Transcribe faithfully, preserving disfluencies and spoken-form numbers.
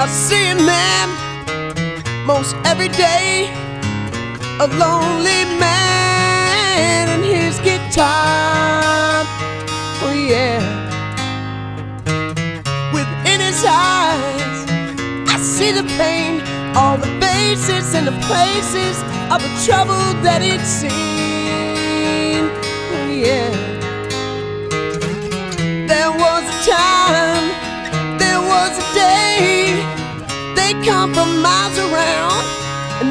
I see a man most every day, a lonely man and his guitar. Oh yeah, within his eyes I see the pain, all the faces and the places of the trouble that it's seen. Oh yeah, there was a time, there was a day, they come from miles around